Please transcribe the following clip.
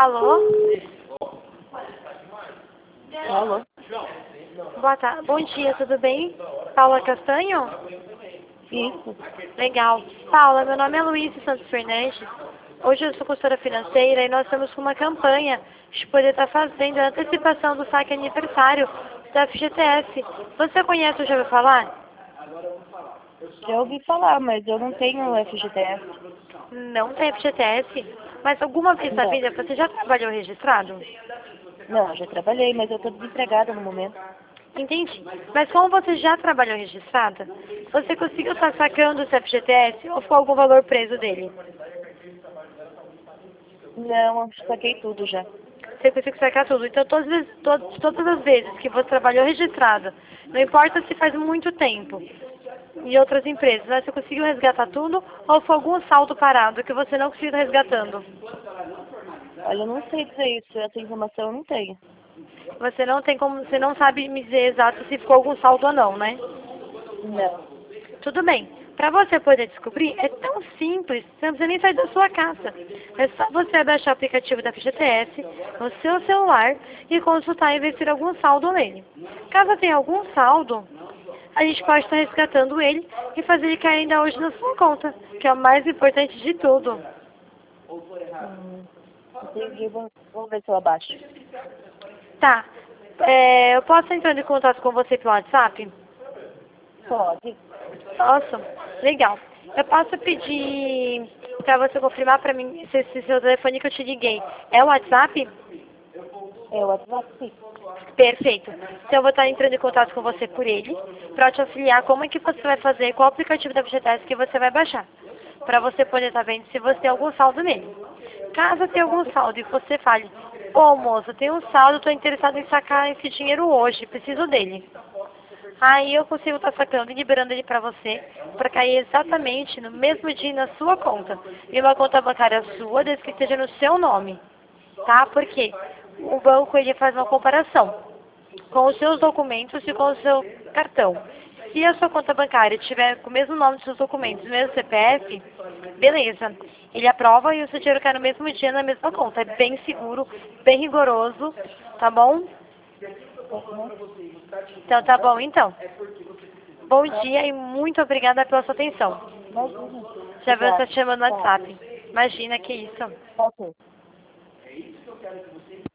Alô? Alô? Boa tarde. Bom dia, tudo bem? Paula Castanho? Isso. Legal. Paula, meu nome é Luísa Santos Fernandes. Hoje eu sou consultora financeira e nós estamos com uma campanha de poder estar fazendo a antecipação do saque aniversário da FGTS. Você conhece ou já ouviu falar? Já ouvi falar, mas eu não tenho FGTS. Não tem FGTS? Mas alguma vez na Não. vida você já trabalhou registrado? Não, eu já trabalhei, mas eu tô desempregada no momento. Entendi. Mas como você já trabalhou registrada, você conseguiu estar sacando o seu FGTS ou ficou algum valor preso dele? Não, eu saquei tudo já. Você conseguiu sacar tudo. Então, todas as vezes que você trabalhou registrada, não importa se faz muito tempo, em outras empresas, né, você conseguiu resgatar tudo ou foi algum saldo parado que você não conseguiu estar resgatando? Olha, eu não sei dizer isso, essa informação eu não tenho. Você não tem como, você não sabe me dizer exato se ficou algum saldo ou não, né? Não. Tudo bem. Para você poder descobrir, é tão simples, você não precisa nem sair da sua casa. É só você baixar o aplicativo da FGTS no seu celular e consultar e ver se tem algum saldo nele. Caso tenha algum saldo, a gente pode estar resgatando ele e fazer ele cair ainda hoje na sua conta, que é o mais importante de tudo. Entendi, vou ver se eu abaixo. Tá. Eu posso entrar em contato com você pelo WhatsApp? Pode. Nossa, legal. Eu posso pedir para você confirmar para mim se esse seu telefone que eu te liguei é o WhatsApp? É o WhatsApp, sim. Perfeito. Então eu vou estar entrando em contato com você por ele, para te auxiliar como é que você vai fazer, qual aplicativo da FGTS que você vai baixar, para você poder estar vendo se você tem algum saldo nele. Caso tenha algum saldo e você fale, ô moço, tem um saldo, estou interessado em sacar esse dinheiro hoje, preciso dele. Aí eu consigo estar sacando e liberando ele para você, para cair exatamente no mesmo dia na sua conta. E uma conta bancária sua, desde que esteja no seu nome. Tá? Porque o banco ele faz uma comparação com os seus documentos e com o seu cartão. Se a sua conta bancária tiver com o mesmo nome dos seus documentos, o mesmo CPF, beleza. Ele aprova e o seu dinheiro cai no mesmo dia na mesma conta. É bem seguro, bem rigoroso, tá bom? Então tá bom, então. Bom dia e muito obrigada pela sua atenção. Imagina. Já viu Obrigada. essa te chamando no WhatsApp. Imagina que isso. Ok.